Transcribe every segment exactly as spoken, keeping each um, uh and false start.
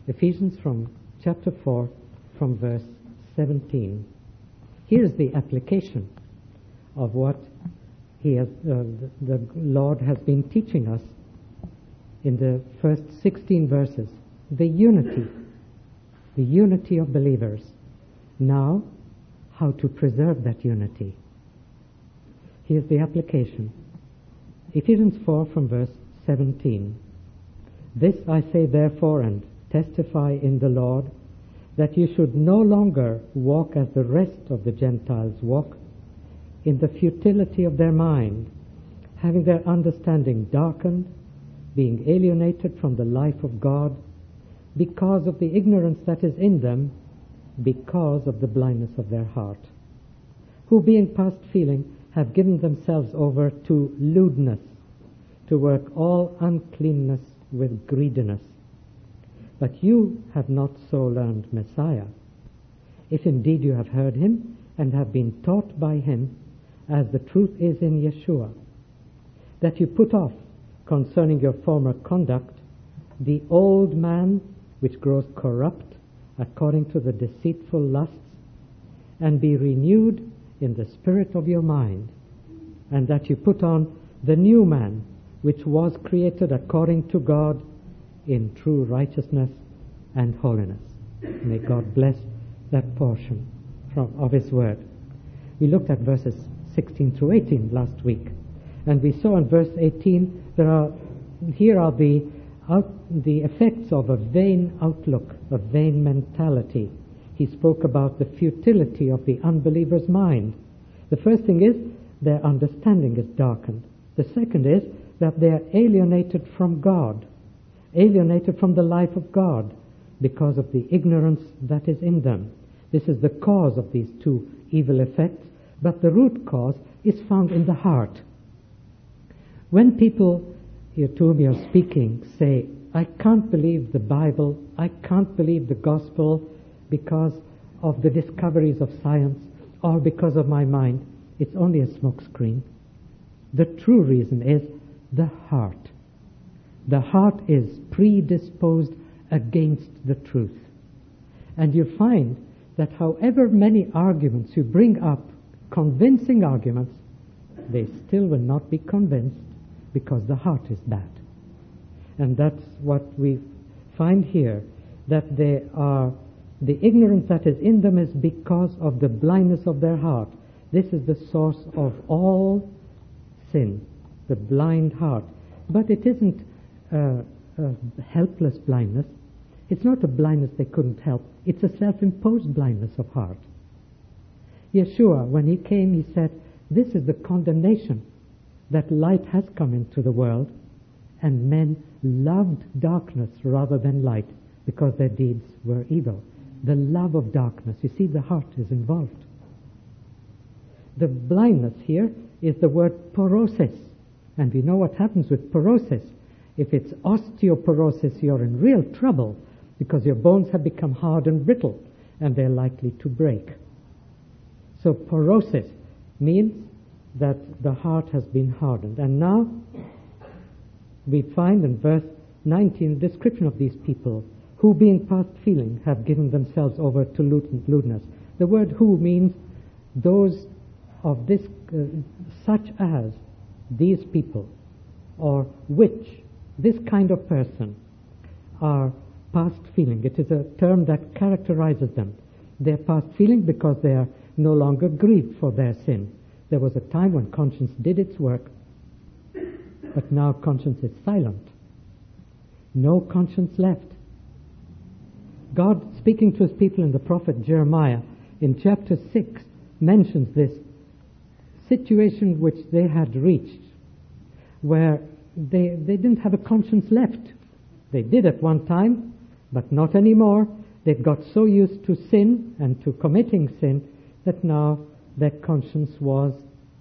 Ephesians from chapter four, from verse seventeen. Here's the application of what he has, uh, the, the Lord has been teaching us in the first sixteen verses. The unity, the unity of believers. Now, how to preserve that unity. Here's the application. Ephesians four from verse seventeen. This I say therefore and testify in the Lord, that you should no longer walk as the rest of the Gentiles walk, in the futility of their mind, having their understanding darkened, being alienated from the life of God, because of the ignorance that is in them, because of the blindness of their heart, who being past feeling have given themselves over to lewdness, to work all uncleanness with greediness. But you have not so learned Messiah, if indeed you have heard him and have been taught by him, as the truth is in Yeshua, that you put off, concerning your former conduct, the old man which grows corrupt according to the deceitful lusts, and be renewed in the spirit of your mind, and that you put on the new man which was created according to God in true righteousness and holiness. May God bless that portion from, of his word. We looked at verses sixteen through eighteen last week, and we saw in verse eighteen there are here are the out, the effects of a vain outlook, a vain mentality. He spoke about the futility of the unbeliever's mind. The first thing is their understanding is darkened. The second is that they are alienated from God, alienated from the life of God because of the ignorance that is in them. This is the cause of these two evil effects, but the root cause is found in the heart. When people here to whom you're speaking say, I can't believe the Bible, I can't believe the gospel because of the discoveries of science or because of my mind, it's only a smokescreen. The true reason is the heart. The heart is predisposed against the truth. And you find that however many arguments you bring up, convincing arguments, they still will not be convinced because the heart is bad. And that's what we find here, that they are, the ignorance that is in them is because of the blindness of their heart. This is the source of all sin, the blind heart. But it isn't a, a helpless blindness. It's not a blindness they couldn't help. It's a self-imposed blindness of heart. Yeshua, when he came, he said, this is the condemnation, that light has come into the world, and men loved darkness rather than light, because their deeds were evil. The love of darkness. You see, the heart is involved. The blindness here is the word porosis. And we know what happens with porosis. If it's osteoporosis, you're in real trouble, because your bones have become hard and brittle, and they're likely to break. So porosis means that the heart has been hardened. And now we find in verse nineteen a description of these people, who being past feeling have given themselves over to lewdness. The word who means those of this, uh, such as these people, or which, this kind of person, are past feeling. It is a term that characterizes them. They're past feeling because they are no longer grieved for their sin. There was a time when conscience did its work, but now conscience is silent. No conscience left. God, speaking to his people in the prophet Jeremiah, in chapter six, mentions this situation which they had reached, where they, they didn't have a conscience left. They did at one time, but not anymore. They'd got so used to sin and to committing sin that now their conscience was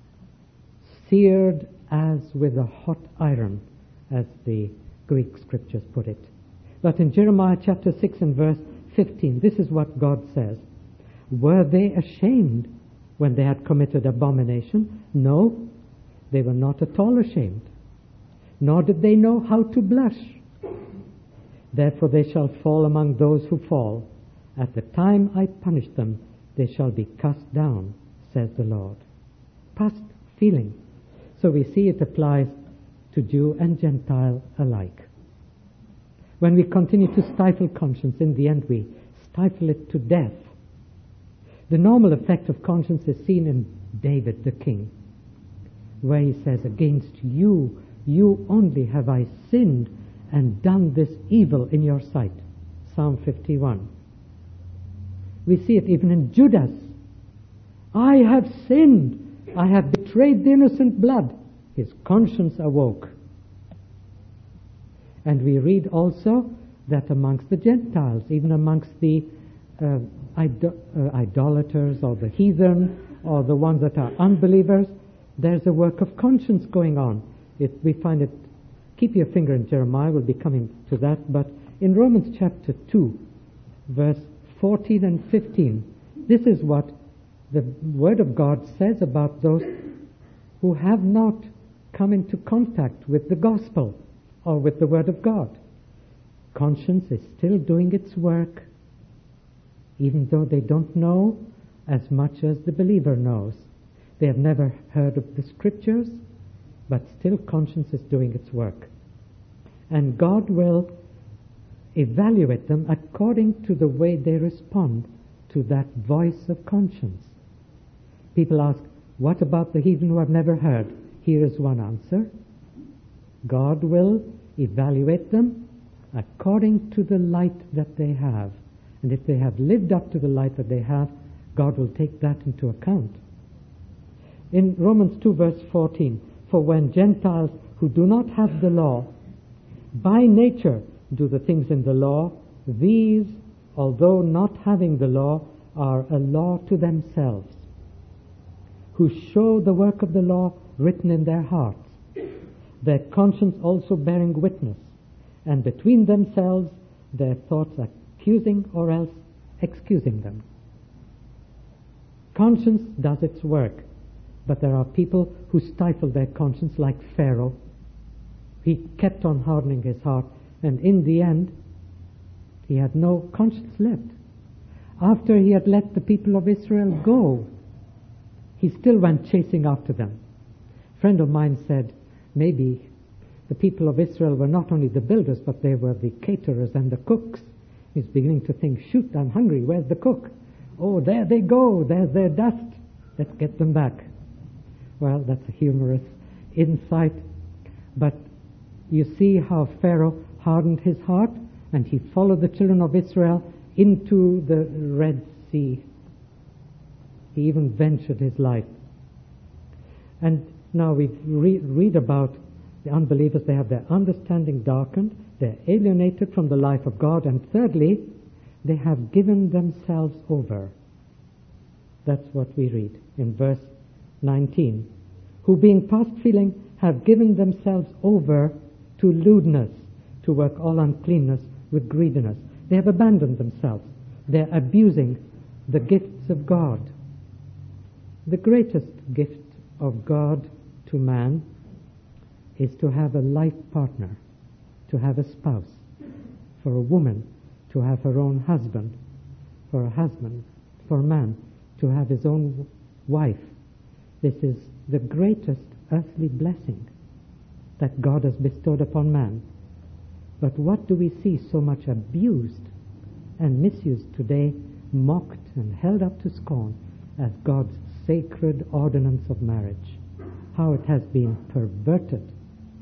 seared as with a hot iron, as the Greek scriptures put it. But in Jeremiah chapter six and verse fifteen, this is what God says. Were they ashamed when they had committed abomination? No, they were not at all ashamed. Nor did they know how to blush. Therefore they shall fall among those who fall. At the time I punish them, they shall be cast down, says the Lord. Past feeling. So we see it applies to Jew and Gentile alike. When we continue to stifle conscience, in the end we stifle it to death. The normal effect of conscience is seen in David the king, where he says, against you, you only have I sinned and done this evil in your sight. Psalm fifty-one. We see it even in Judas. I have sinned. I have betrayed the innocent blood. His conscience awoke. And we read also that amongst the Gentiles, even amongst the uh, idol- uh, idolaters or the heathen or the ones that are unbelievers, there's a work of conscience going on. It, we find it, keep your finger in Jeremiah, we'll be coming to that, but in Romans chapter two, verse fourteen and fifteen, this is what the Word of God says about those who have not come into contact with the gospel or with the Word of God. Conscience is still doing its work, even though they don't know as much as the believer knows. They have never heard of the Scriptures, but still conscience is doing its work. And God will evaluate them according to the way they respond to that voice of conscience. People ask, what about the heathen who have never heard? Here is one answer. God will evaluate them according to the light that they have. And if they have lived up to the light that they have, God will take that into account. In Romans two verse fourteen, for when Gentiles who do not have the law, by nature do the things in the law, these, although not having the law, are a law to themselves, who show the work of the law written in their hearts, their conscience also bearing witness, and between themselves their thoughts accusing or else excusing them. Conscience does its work, but there are people who stifle their conscience, like Pharaoh. He kept on hardening his heart, and in the end he had no conscience left. After he had let the people of Israel go, he still went chasing after them. A friend of mine said, maybe the people of Israel were not only the builders, but they were the caterers and the cooks. He's beginning to think, shoot, I'm hungry, where's the cook? Oh, there they go, there's their dust, let's get them back. Well, that's a humorous insight, but you see how Pharaoh hardened his heart, and he followed the children of Israel into the Red Sea. He even ventured his life. And now we re- read about the unbelievers. They have their understanding darkened, they're alienated from the life of God, and thirdly, they have given themselves over. That's what we read in verse nineteen. Who being past feeling have given themselves over to lewdness, to work all uncleanness with greediness. They have abandoned themselves. They're abusing the gifts of God. The greatest gift of God to man is to have a life partner, to have a spouse. For a woman to have her own husband, for a husband, for a man to have his own wife. This is the greatest earthly blessing that God has bestowed upon man. But what do we see so much abused and misused today, mocked and held up to scorn as God's sacred ordinance of marriage? How it has been perverted.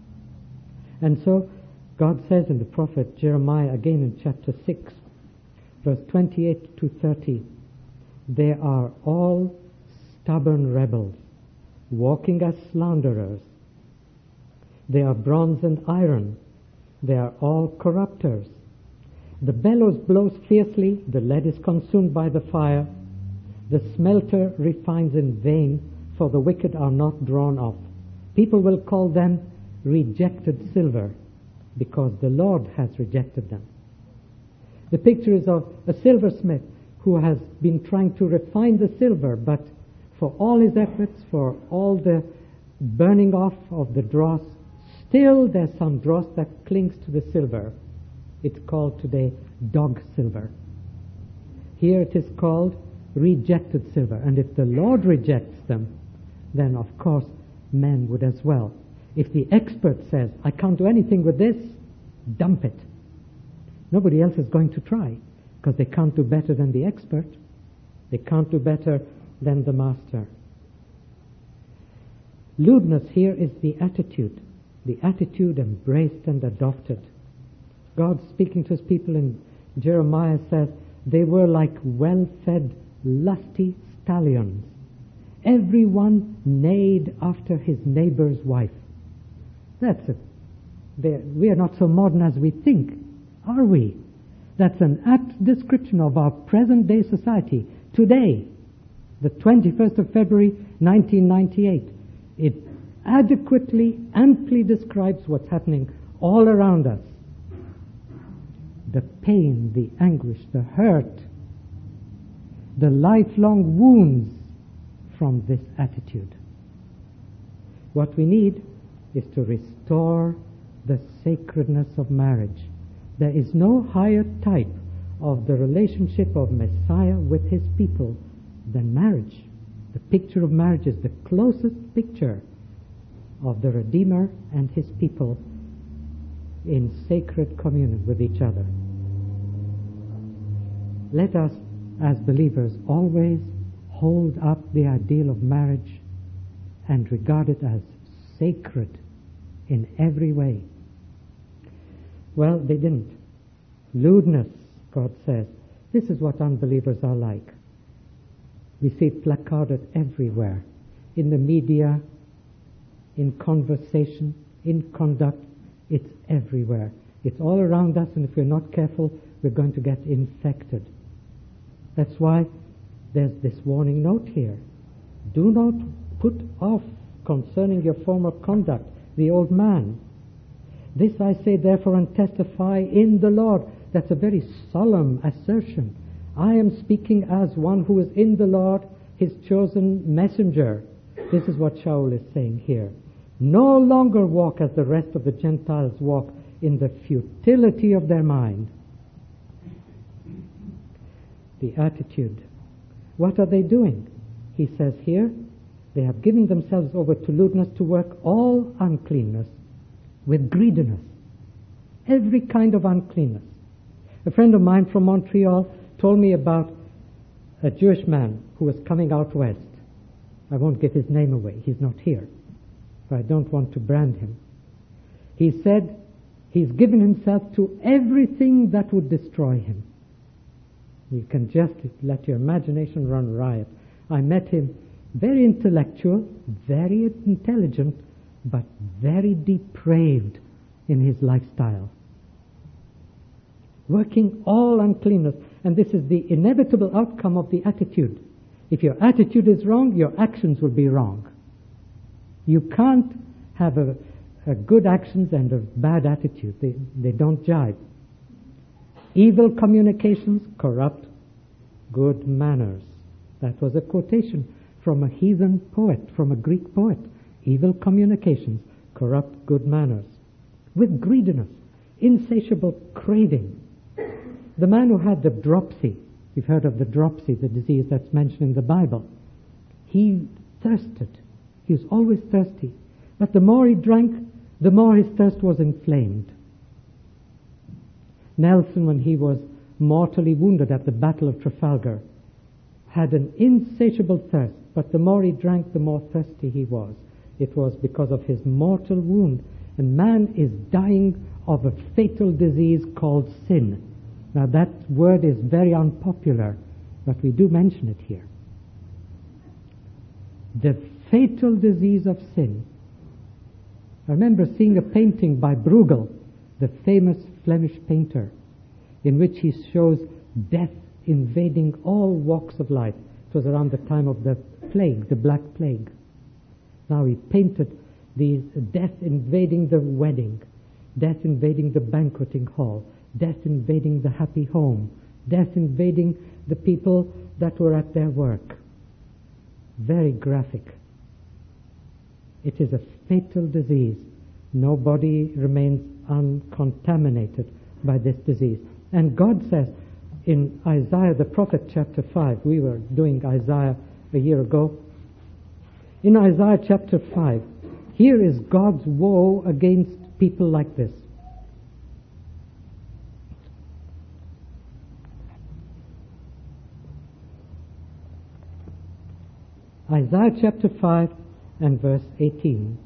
And so God says in the prophet Jeremiah, again in chapter six, verse twenty-eight to thirty, they are all stubborn rebels, walking as slanderers. They are bronze and iron. They are all corrupters. The bellows blows fiercely, the lead is consumed by the fire. The smelter refines in vain, for the wicked are not drawn off. People will call them rejected silver, because the Lord has rejected them. The picture is of a silversmith who has been trying to refine the silver, but for all his efforts, for all the burning off of the dross, still there's some dross that clings to the silver. it's called today dog silver. Here it is called rejected silver. And if the Lord rejects them, then of course men would as well. If the expert says, I can't do anything with this, dump it. Nobody else is going to try, because they can't do better than the expert. They can't do better than the master. Lewdness here is the attitude, the attitude embraced and adopted. God speaking to his people in Jeremiah says, they were like well-fed, lusty stallions. Everyone neighed after his neighbor's wife. That's it. We are not so modern as we think, are we? That's an apt description of our present-day society. Today, the twenty-first of February, nineteen ninety-eight, it adequately, amply describes what's happening all around us. The pain, the anguish, the hurt, the lifelong wounds from this attitude. What we need is to restore the sacredness of marriage. There is no higher type of the relationship of Messiah with his people than marriage. The picture of marriage is the closest picture of the Redeemer and his people in sacred communion with each other. Let us, as believers, always hold up the ideal of marriage and regard it as sacred in every way. Well, they didn't. Lewdness, God says, this is what unbelievers are like. We see it placarded everywhere, in the media, in conversation, in conduct. It's everywhere. It's all around us, and if we're not careful, we're going to get infected. That's why there's this warning note here. Do not put off concerning your former conduct the old man. This I say therefore and testify in the Lord. That's a very solemn assertion. I am speaking as one who is in the Lord, his chosen messenger. This is what Shaul is saying here. No longer walk as the rest of the Gentiles walk, in the futility of their mind. The attitude. What are they doing? He says here, they have given themselves over to lewdness, to work all uncleanness with greediness. Every kind of uncleanness. A friend of mine from Montreal told me about a Jewish man who was coming out west. I won't give his name away. He's not here. But I don't want to brand him. He said he's given himself to everything that would destroy him. You can just let your imagination run riot. I met him, very intellectual, very intelligent, but very depraved in his lifestyle. Working all uncleanness. And this is the inevitable outcome of the attitude. If your attitude is wrong, your actions will be wrong. You can't have a, a good actions and a bad attitude. They, they don't jive. Evil communications corrupt good manners. That was a quotation from a heathen poet, from a Greek poet. Evil communications corrupt good manners. With greediness, insatiable craving. The man who had the dropsy, you've heard of the dropsy, the disease that's mentioned in the Bible. He thirsted. He was always thirsty. But the more he drank, the more his thirst was inflamed. Nelson, when he was mortally wounded at the Battle of Trafalgar, had an insatiable thirst, but the more he drank, the more thirsty he was. It was because of his mortal wound. And man is dying of a fatal disease called sin. Now that word is very unpopular, but we do mention it here. The fatal disease of sin. I remember seeing a painting by Bruegel, the famous Flemish painter, in which he shows death invading all walks of life. It was around the time of the plague, the Black Plague. Now he painted the death invading the wedding, death invading the banqueting hall, death invading the happy home, death invading the people that were at their work. Very graphic. It is a fatal disease. Nobody remains uncontaminated by this disease. And God says in Isaiah, the prophet, chapter five, we were doing Isaiah a year ago. In Isaiah chapter five, here is God's woe against people like this. Isaiah chapter five and verse eighteen.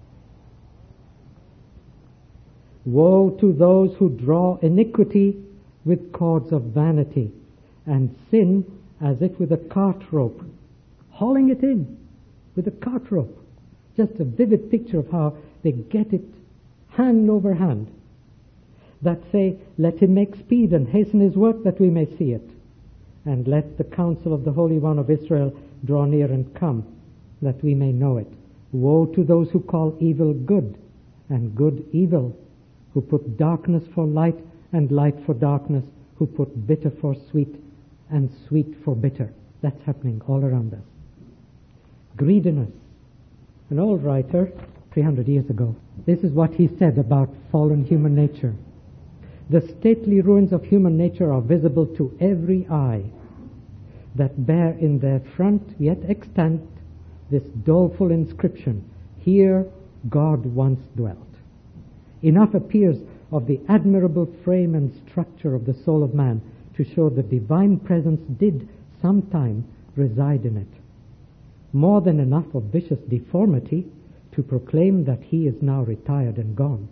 Woe to those who draw iniquity with cords of vanity, and sin as if with a cart rope, hauling it in with a cart rope. Just a vivid picture of how they get it hand over hand. That say, let him make speed and hasten his work that we may see it. And let the counsel of the Holy One of Israel draw near and come, that we may know it. Woe to those who call evil good and good evil, who put darkness for light and light for darkness, who put bitter for sweet and sweet for bitter. That's happening all around us. Greediness. An old writer, three hundred years ago, this is what he said about fallen human nature. The stately ruins of human nature are visible to every eye, that bear in their front yet extant this doleful inscription, here God once dwelt. Enough appears of the admirable frame and structure of the soul of man to show the divine presence did sometime reside in it. More than enough of vicious deformity to proclaim that he is now retired and gone.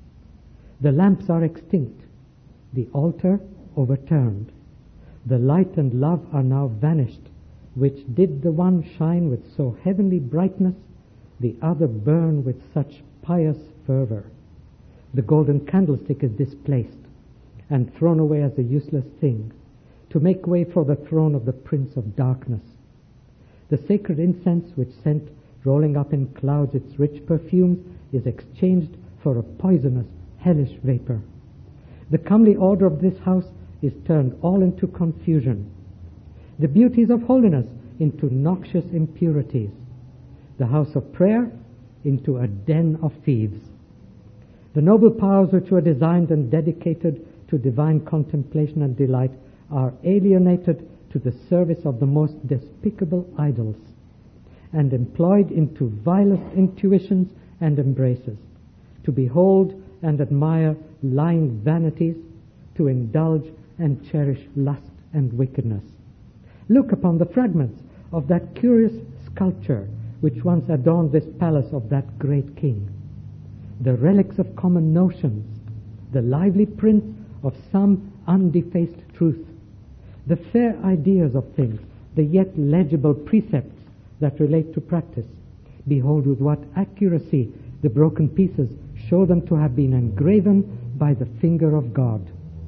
The lamps are extinct, the altar overturned. The light and love are now vanished, which did the one shine with so heavenly brightness, the other burn with such pious fervor. The golden candlestick is displaced and thrown away as a useless thing, to make way for the throne of the Prince of Darkness. The sacred incense which sent rolling up in clouds its rich perfumes is exchanged for a poisonous, hellish vapor. The comely order of this house is turned all into confusion. The beauties of holiness into noxious impurities. The house of prayer into a den of thieves. The noble powers which were designed and dedicated to divine contemplation and delight are alienated to the service of the most despicable idols, and employed into vilest intuitions and embraces, to behold and admire lying vanities, to indulge and cherish lust and wickedness. Look upon the fragments of that curious sculpture which once adorned this palace of that great king. The relics of common notions, the lively prints of some undefaced truth, the fair ideas of things, the yet legible precepts that relate to practice. Behold with what accuracy the broken pieces show them to have been engraven by the finger of God,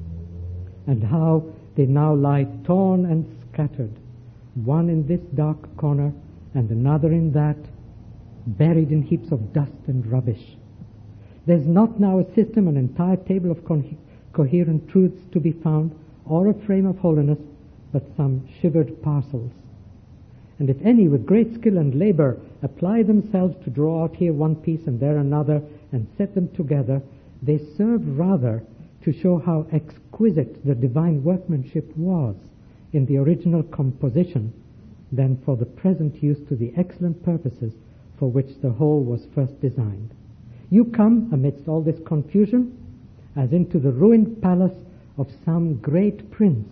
and how they now lie torn and scattered, one in this dark corner and another in that, buried in heaps of dust and rubbish. There's not now a system, an entire table of co- coherent truths to be found, or a frame of holiness, but some shivered parcels. And if any with great skill and labor apply themselves to draw out here one piece and there another and set them together, they serve rather to show how exquisite the divine workmanship was in the original composition than for the present use to the excellent purposes for which the whole was first designed. You come amidst all this confusion as into the ruined palace of some great prince,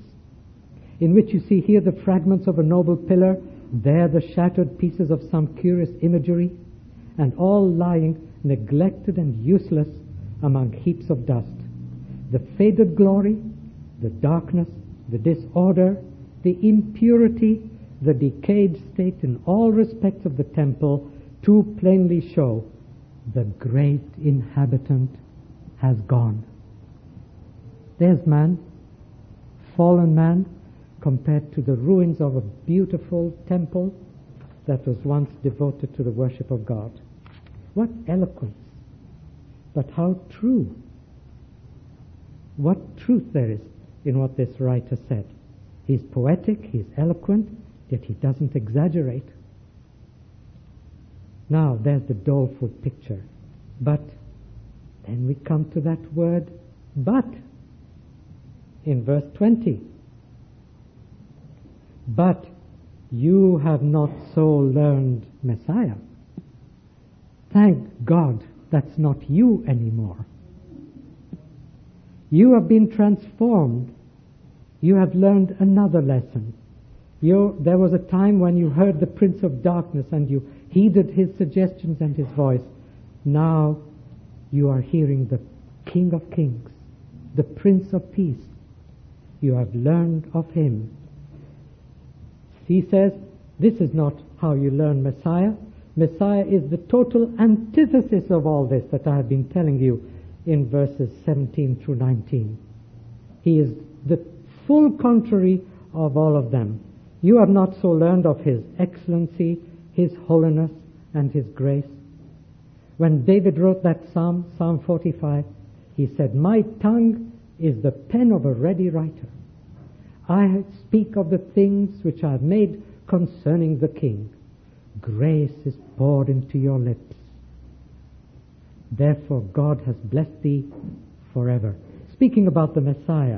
in which you see here the fragments of a noble pillar, there the shattered pieces of some curious imagery, and all lying neglected and useless among heaps of dust. The faded glory, the darkness, the disorder, the impurity, the decayed state in all respects of the temple too plainly show the great inhabitant has gone. There's man, fallen man, compared to the ruins of a beautiful temple that was once devoted to the worship of God. What eloquence, but how true. What truth there is in what this writer said. He's poetic, he's eloquent, yet he doesn't exaggerate. Now, there's the doleful picture. But then we come to that word, but. in verse twenty. But you have not so learned Messiah. Thank God that's not you anymore. You have been transformed. You have learned another lesson. You, there was a time when you heard the Prince of Darkness and you heeded his suggestions and his voice. Now you are hearing the King of Kings, the Prince of Peace. You have learned of him. He says, this is not how you learn Messiah. Messiah is the total antithesis of all this that I have been telling you in verses seventeen through nineteen. He is the full contrary of all of them. You have not so learned of his excellency, his holiness, and his grace. When David wrote that psalm, Psalm forty-five, he said, my tongue is the pen of a ready writer. I speak of the things which I have made concerning the King. Grace is poured into your lips. Therefore God has blessed thee forever. Speaking about the Messiah,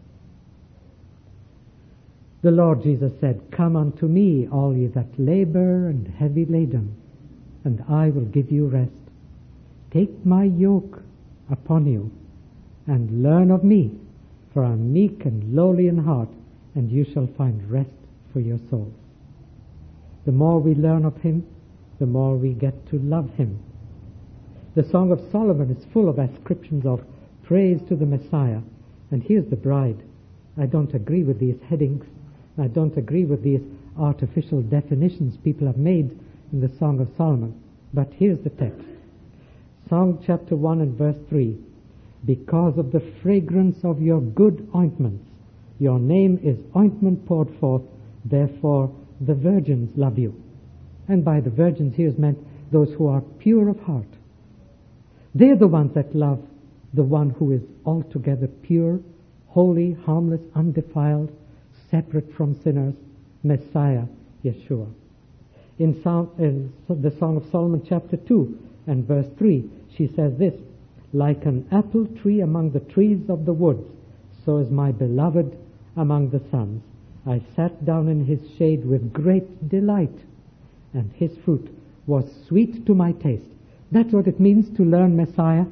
the Lord Jesus said, come unto me, all ye that labor and heavy laden, and I will give you rest. Take my yoke upon you, and learn of me, for I am meek and lowly in heart, and you shall find rest for your souls. The more we learn of him, the more we get to love him. The Song of Solomon is full of ascriptions of praise to the Messiah. And here's the bride. I don't agree with these headings. I don't agree with these artificial definitions people have made in the Song of Solomon. But here's the text. Song chapter one and verse three. Because of the fragrance of your good ointments, your name is ointment poured forth, therefore the virgins love you. And by the virgins here is meant those who are pure of heart. They're the ones that love the one who is altogether pure, holy, harmless, undefiled, separate from sinners, Messiah, Yeshua. In, Psalm, in the Song of Solomon chapter two and verse three, she says this, like an apple tree among the trees of the woods, so is my beloved among the sons. I sat down in his shade with great delight, and his fruit was sweet to my taste. That's what it means to learn Messiah.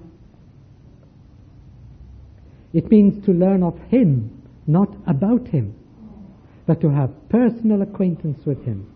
It means to learn of him, not about him, but to have personal acquaintance with him.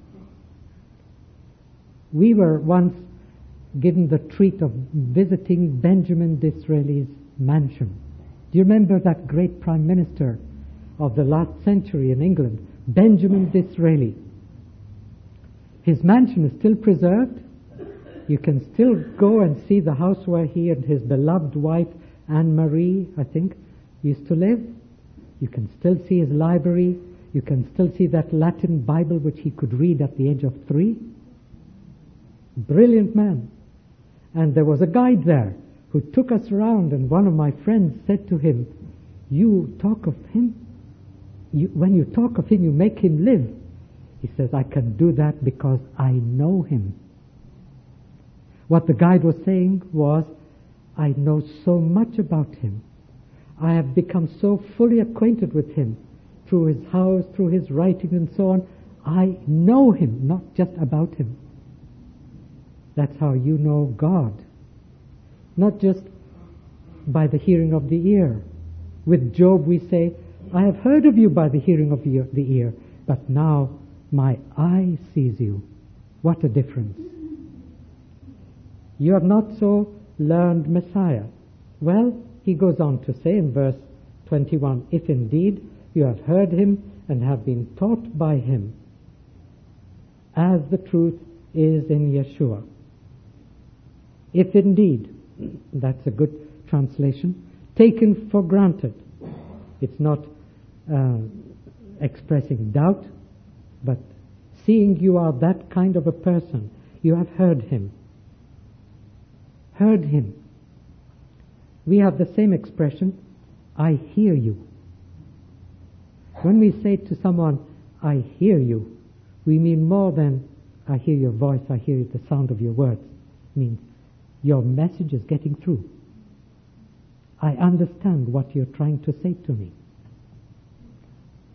We were once given the treat of visiting Benjamin Disraeli's mansion. Do you remember that great Prime Minister of the last century in England, Benjamin Disraeli? His mansion is still preserved. You can still go and see the house where he and his beloved wife, Anne-Marie, I think, used to live. You can still see his library. You can still see that Latin Bible which he could read at the age of three. Brilliant man. And there was a guide there who took us around, and one of my friends said to him, you talk of him? You, when you talk of him, you make him live. He says, I can do that because I know him. What the guide was saying was, I know so much about him. I have become so fully acquainted with him through his house, through his writing and so on. I know him, not just about him. That's how you know God. Not just by the hearing of the ear. With Job we say, I have heard of you by the hearing of the ear, but now my eye sees you. What a difference. You have not so learned Messiah. Well, he goes on to say in verse twenty-one, if indeed you have heard him and have been taught by him, as the truth is in Yeshua. If indeed, that's a good translation, taken for granted. It's not uh, expressing doubt, but seeing you are that kind of a person, you have heard him. Heard him. We have the same expression, I hear you. When we say to someone, I hear you, we mean more than I hear your voice, I hear the sound of your words. It means your message is getting through. I understand what you're trying to say to me.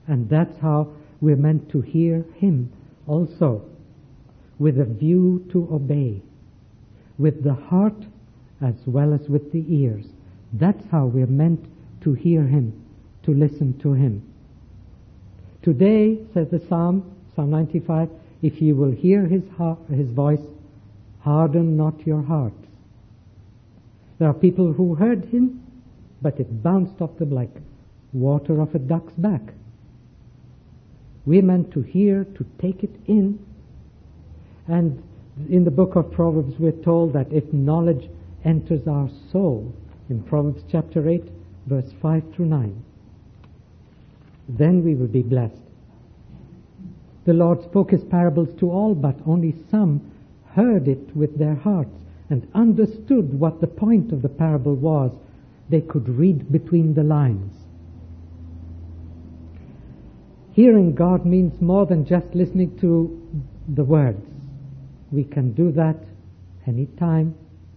And that's how we're meant to hear him also, with a view to obey, with the heart as well as with the ears. That's how we're meant to hear him, to listen to him. Today, says the Psalm, Psalm ninety-five, if you will hear his, heart, his voice, harden not your hearts. There are people who heard him, but it bounced off them like water off a duck's back. We're meant to hear, to take it in. And in the book of Proverbs, we're told that if knowledge enters our soul, in Proverbs chapter eight, verse five through nine, then we will be blessed. The Lord spoke his parables to all, but only some heard it with their hearts and understood what the point of the parable was. They could read between the lines. Hearing God means more than just listening to the words. We can do that any time,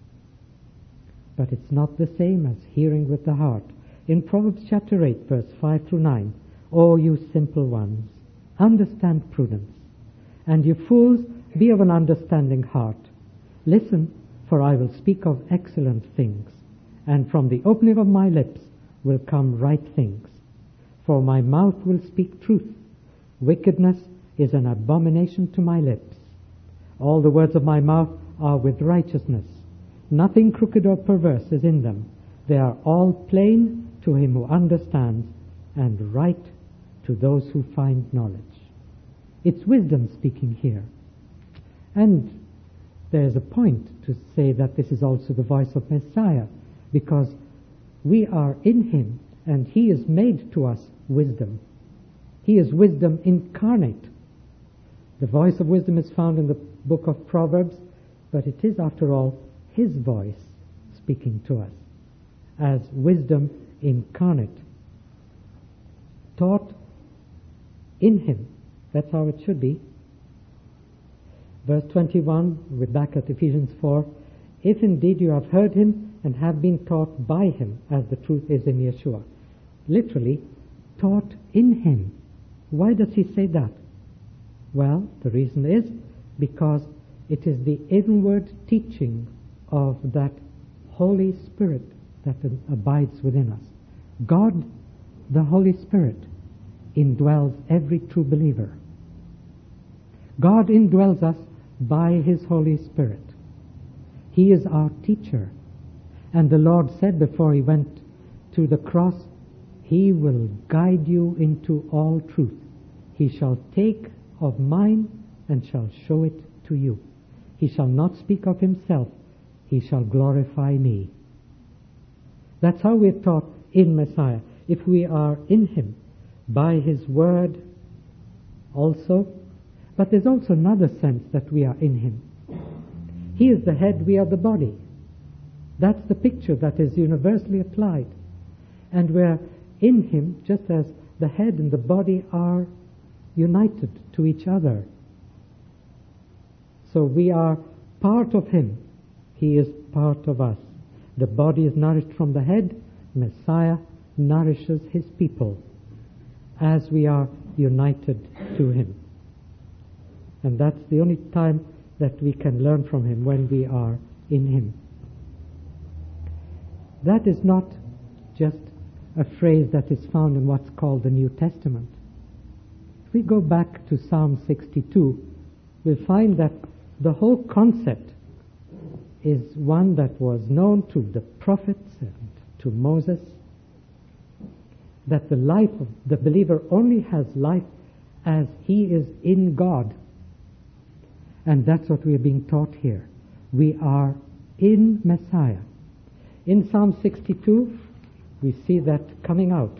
but it's not the same as hearing with the heart. In Proverbs chapter eight, verse five through nine, O you simple ones, understand prudence, and you fools, be of an understanding heart. Listen, for I will speak of excellent things, and from the opening of my lips will come right things. For my mouth will speak truth. Wickedness is an abomination to my lips. All the words of my mouth are with righteousness. Nothing crooked or perverse is in them. They are all plain to him who understands, and right to those who find knowledge. It's wisdom speaking here. And there's a point to say that this is also the voice of Messiah, because we are in him, and he is made to us wisdom. He is wisdom incarnate. The voice of wisdom is found in the book of Proverbs, but it is, after all, his voice speaking to us as wisdom incarnate, taught in him. That's how it should be. Verse twenty-one, we're back at Ephesians four. If indeed you have heard him and have been taught by him, as the truth is in Yeshua. Literally, taught in him. Why does he say that? Well, the reason is because it is the inward teaching of that Holy Spirit that abides within us. God, the Holy Spirit, indwells every true believer. God indwells us by his Holy Spirit. He is our teacher. And the Lord said before he went to the cross, he will guide you into all truth. He shall take of mine and shall show it to you. He shall not speak of himself. He shall glorify me. That's how we're taught in Messiah. If we are in him, by his word also. But there's also another sense that we are in him. He is the head, we are the body. That's the picture that is universally applied. And we're in him just as the head and the body are united to each other. So we are part of him. He is part of us. The body is nourished from the head. Messiah nourishes his people as we are united to him. And that's the only time that we can learn from him, when we are in him. That is not just a phrase that is found in what's called the New Testament. If we go back to Psalm sixty-two, we'll find that the whole concept is one that was known to the prophets and to Moses, that the life of the believer only has life as he is in God. And that's what we are being taught here. We are in Messiah. In Psalm sixty-two, we see that coming out.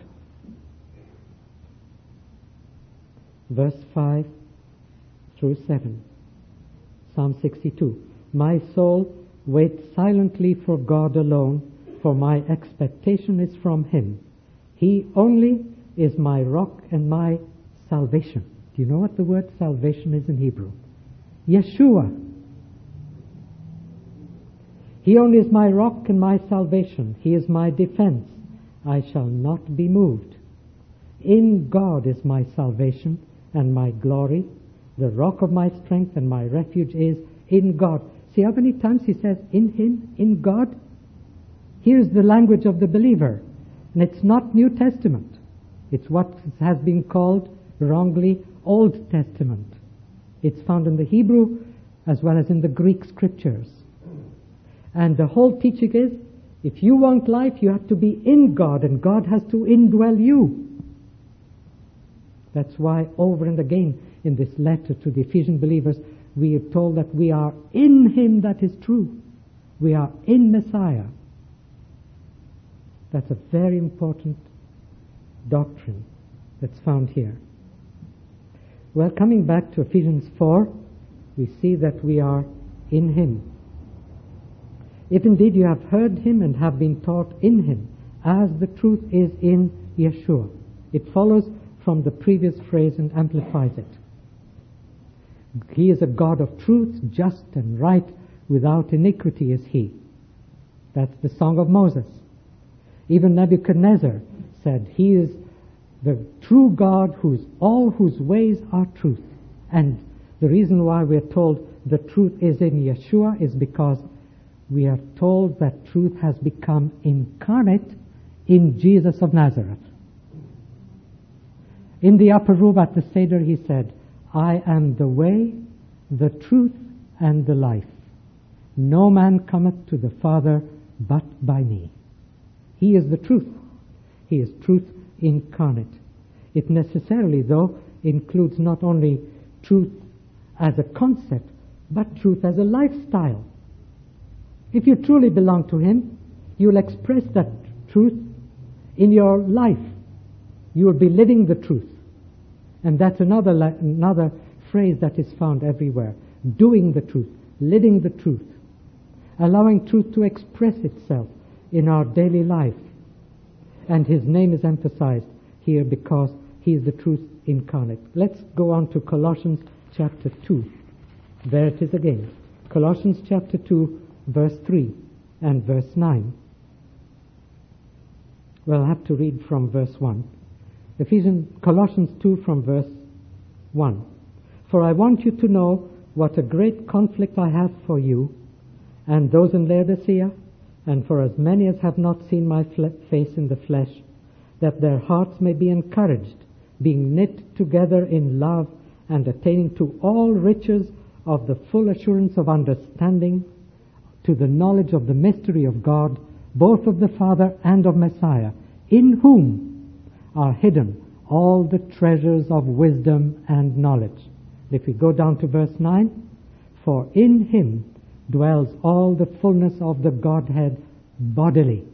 Verse five through seven. Psalm sixty-two. My soul waits silently for God alone, for my expectation is from him. He only is my rock and my salvation. Do you know what the word salvation is in Hebrew? Yeshua. He only is my rock and my salvation. He is my defense. I shall not be moved. In God is my salvation and my glory. The rock of my strength and my refuge is in God. See how many times he says, in him, in God? Here's the language of the believer. And it's not New Testament. It's what has been called wrongly Old Testament. It's found in the Hebrew as well as in the Greek scriptures. And the whole teaching is, if you want life, you have to be in God, and God has to indwell you. That's why over and again in this letter to the Ephesian believers, we are told that we are in him that is true. We are in Messiah. That's a very important doctrine that's found here. Well, coming back to Ephesians four, we see that we are in him. If indeed you have heard him and have been taught in him, as the truth is in Yeshua. It follows from the previous phrase and amplifies it. He is a God of truth, just and right, without iniquity is he. That's the Song of Moses. Even Nebuchadnezzar said, he is the true God, whose all whose ways are truth. And the reason why we are told the truth is in Yeshua is because we are told that truth has become incarnate in Jesus of Nazareth. In the upper room at the Seder, he said, I am the way, the truth, and the life. No man cometh to the Father but by me. He is the truth. He is truth incarnate. It necessarily, though, includes not only truth as a concept, but truth as a lifestyle. If you truly belong to him, you will express that truth in your life. You will be living the truth. And that's another another phrase that is found everywhere. Doing the truth, living the truth, allowing truth to express itself in our daily life. And his name is emphasized here because he is the truth incarnate. Let's go on to Colossians chapter two. There it is again. Colossians chapter two, verse three and verse nine. Well, I have to read from verse one. Ephesians, Colossians two from verse one. For I want you to know what a great conflict I have for you and those in Laodicea, and for as many as have not seen my fle- face in the flesh, that their hearts may be encouraged, being knit together in love, and attaining to all riches of the full assurance of understanding, to the knowledge of the mystery of God, both of the Father and of Messiah, in whom are hidden all the treasures of wisdom and knowledge. If we go down to verse nine, for in him dwells all the fullness of the Godhead bodily.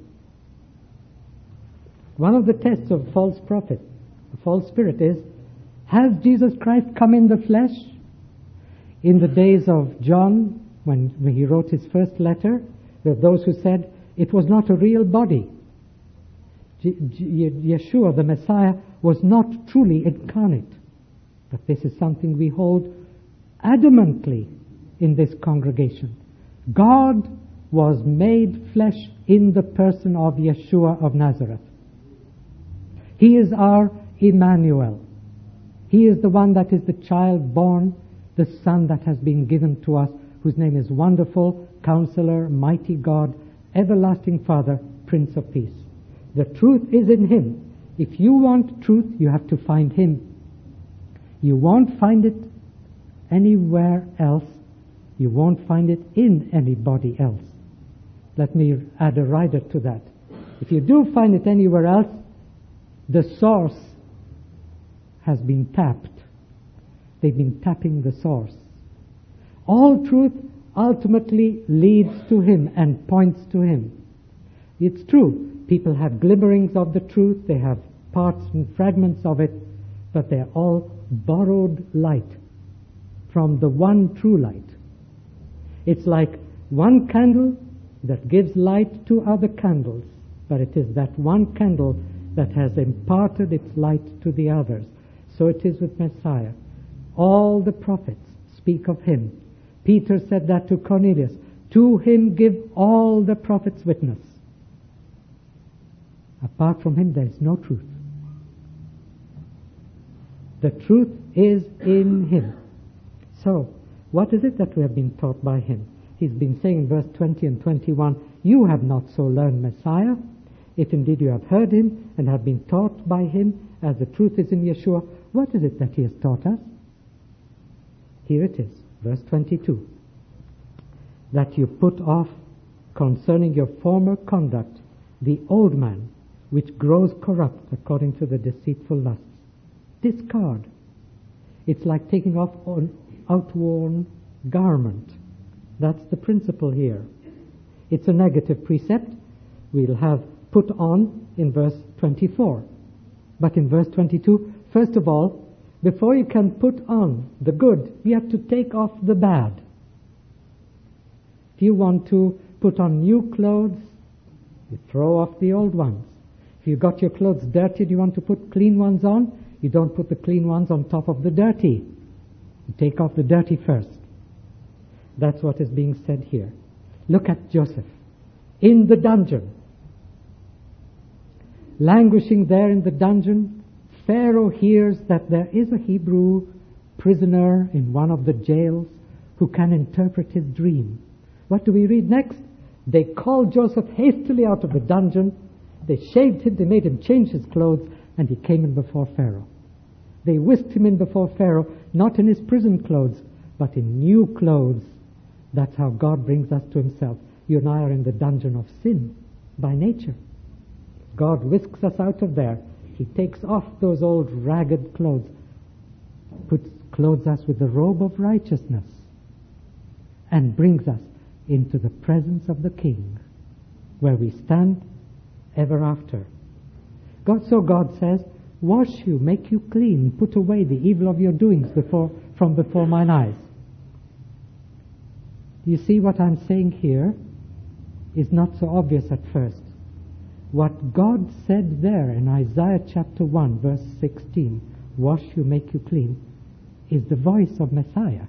One of the tests of false prophet, a false spirit is, has Jesus Christ come in the flesh? In the days of John, when, when he wrote his first letter, there were those who said it was not a real body. Je- Je- Yeshua, the Messiah, was not truly incarnate. But this is something we hold adamantly in this congregation. God was made flesh in the person of Yeshua of Nazareth. He is our Emmanuel. He is the one that is the child born, the Son that has been given to us, whose name is Wonderful, Counselor, Mighty God, Everlasting Father, Prince of Peace. The truth is in him. If you want truth, you have to find him. You won't find it anywhere else. You won't find it in anybody else. Let me add a rider to that. If you do find it anywhere else, the source has been tapped. They've been tapping the source. All truth ultimately leads to him and points to him. It's true. People have glimmerings of the truth. They have parts and fragments of it, but they're all borrowed light from the one true light. It's like one candle that gives light to other candles, but it is that one candle that has imparted its light to the others. So it is with Messiah. All the prophets speak of him. Peter said that to Cornelius. To him give all the prophets witness. Apart from him, there is no truth. The truth is in him. So, what is it that we have been taught by him? He's been saying in verse twenty and twenty-one, you have not so learned Messiah, if indeed you have heard him and have been taught by him, as the truth is in Yeshua. What is it that he has taught us? Here it is, verse twenty-two. That you put off concerning your former conduct the old man, which grows corrupt according to the deceitful lusts. Discard. It's like taking off an outworn garment. That's the principle here. It's a negative precept. We'll have put on in verse twenty-four. But in verse twenty-two, first of all, before you can put on the good, you have to take off the bad. If you want to put on new clothes, you throw off the old ones. If you got your clothes dirty and you want to put clean ones on, you don't put the clean ones on top of the dirty. You take off the dirty first. That's what is being said here. Look at Joseph in the dungeon. Languishing there in the dungeon, Pharaoh hears that there is a Hebrew prisoner in one of the jails who can interpret his dream. What do we read next? They called Joseph hastily out of the dungeon. They shaved him, they made him change his clothes, and he came in before Pharaoh. They whisked him in before Pharaoh, not in his prison clothes, but in new clothes. That's how God brings us to himself. You and I are in the dungeon of sin by nature. God whisks us out of there. He takes off those old ragged clothes, puts, clothes us with the robe of righteousness, and brings us into the presence of the King, where we stand ever after. God, so God says, wash you, make you clean, put away the evil of your doings before, from before mine eyes. You see, what I'm saying here is not so obvious at first. What God said there in Isaiah chapter one, verse sixteen, wash you, make you clean, is the voice of Messiah.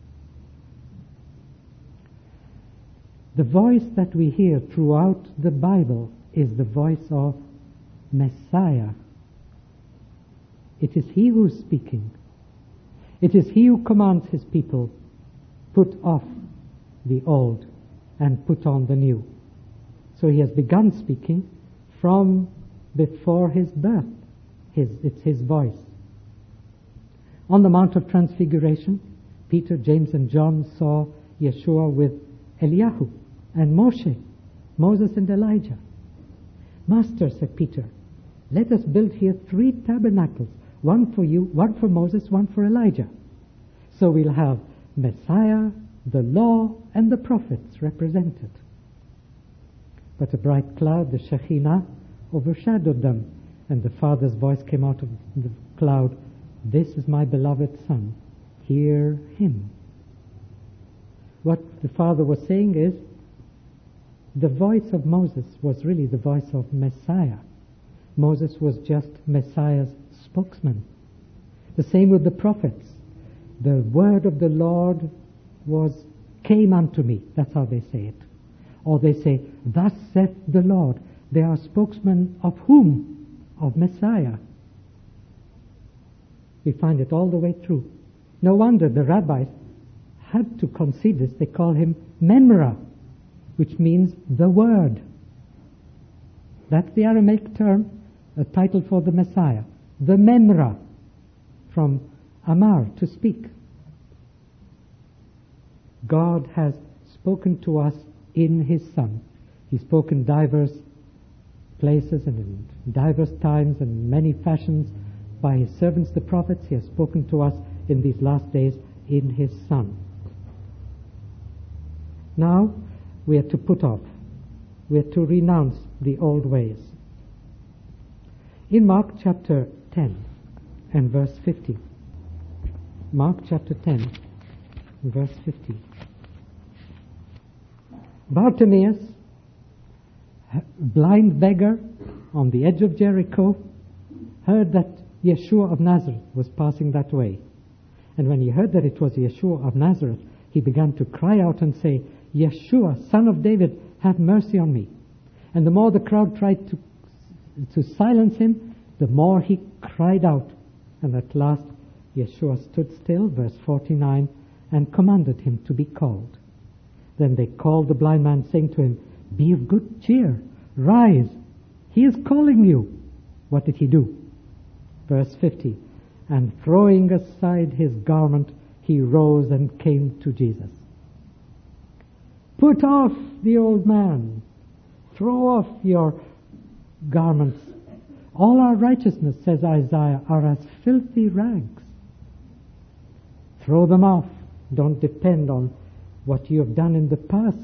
The voice that we hear throughout the Bible is the voice of Messiah. It is he who is speaking. It is he who commands his people, put off the old and put on the new. So he has begun speaking from before his birth. His, it's his voice. On the Mount of Transfiguration, Peter, James, and John saw Yeshua with Eliyahu and Moshe, Moses and Elijah. Master, said Peter, let us build here three tabernacles, one for you, one for Moses, one for Elijah. So we'll have Messiah, the law, and the prophets represented. But a bright cloud, the Shekhinah, overshadowed them, and the Father's voice came out of the cloud, this is my beloved Son, hear him. What the Father was saying is, the voice of Moses was really the voice of Messiah. Moses was just Messiah's spokesman. The same with the prophets. The word of the Lord was came unto me. That's how they say it. Or they say, thus saith the Lord. They are spokesmen of whom? Of Messiah. We find it all the way through. No wonder the rabbis had to concede this. They call him Memra, which means the word. That's the Aramaic term, a title for the Messiah. The Memra, from Amar, to speak. God has spoken to us in his Son. He's spoken diverse places and in diverse times and many fashions by his servants the prophets. He has spoken to us in these last days in his Son. Now we are to put off, we are to renounce the old ways. In Mark chapter ten and verse fifty, Mark chapter ten and verse fifty, Bartimaeus, blind beggar on the edge of Jericho, heard that Yeshua of Nazareth was passing that way. And when he heard that it was Yeshua of Nazareth, he began to cry out and say, Yeshua, son of David, have mercy on me. And the more the crowd tried to, to silence him, the more he cried out. And at last Yeshua stood still, verse forty-nine, and commanded him to be called. Then they called the blind man, saying to him, "Be of good cheer, rise, he is calling you." What did he do? Verse fifty, and throwing aside his garment, he rose and came to Jesus. Put off the old man. Throw off your garments. All our righteousness, says Isaiah, are as filthy rags. Throw them off. Don't depend on what you have done in the past,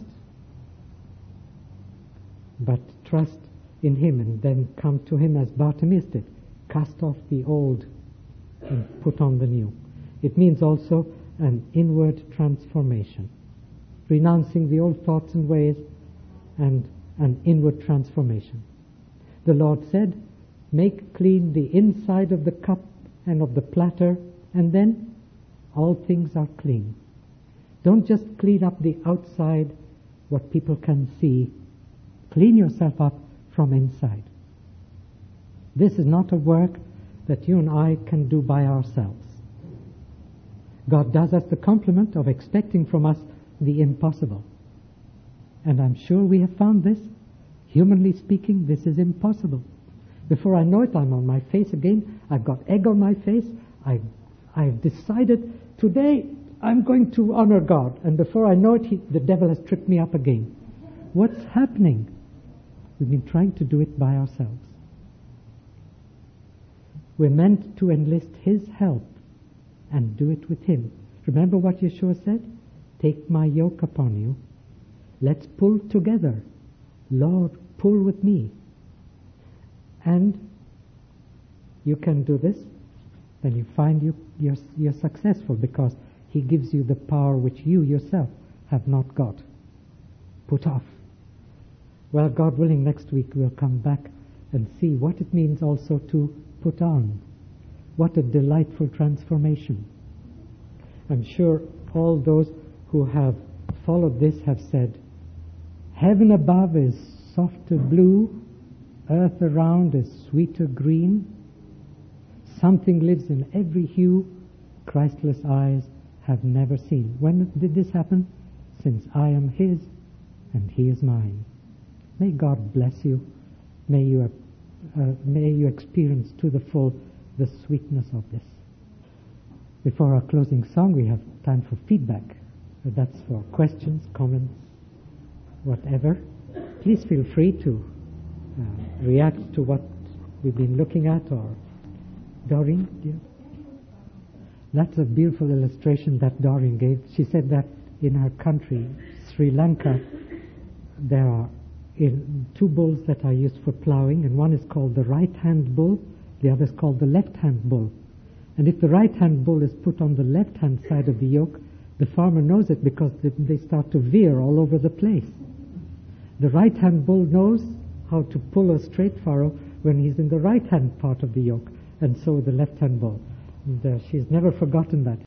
but trust in him, and then come to him as Bartimaeus did. Cast off the old and put on the new. It means also an inward transformation, renouncing the old thoughts and ways, and an inward transformation. The Lord said, make clean the inside of the cup and of the platter, and then all things are clean. Don't just clean up the outside, what people can see. Clean yourself up from inside. This is not a work that you and I can do by ourselves. God does us the compliment of expecting from us the impossible. And I'm sure we have found this. Humanly speaking, this is impossible. Before I know it, I'm on my face again. I've got egg on my face. I, I've decided today I'm going to honor God. And before I know it, he, the devil has tripped me up again. What's happening? We've been trying to do it by ourselves. We're meant to enlist his help and do it with him. Remember what Yeshua said? Take my yoke upon you. Let's pull together. Lord, pull with me. And you can do this, then you find you, you're, you're successful, because he gives you the power which you yourself have not got. Put off. Well, God willing, next week we'll come back and see what it means also to put on. What a delightful transformation. I'm sure all those who have followed this have said, heaven above is softer blue, earth around is sweeter green. Something lives in every hue Christless eyes have never seen. When did this happen? Since I am his and he is mine. May God bless you. May you, uh, may you experience to the full the sweetness of this. Before our closing song, we have time for feedback. That's for questions, comments, whatever. Please feel free to uh, react to what we've been looking at. Or Doreen, dear? That's a beautiful illustration that Doreen gave. She said that in her country, Sri Lanka, there are in two bulls that are used for plowing, and one is called the right-hand bull, the other is called the left-hand bull. And if the right-hand bull is put on the left-hand side of the yoke, the farmer knows it, because they start to veer all over the place. The right-hand bull knows how to pull a straight furrow when he's in the right-hand part of the yoke, and so the left-hand bull. And uh, she's never forgotten that.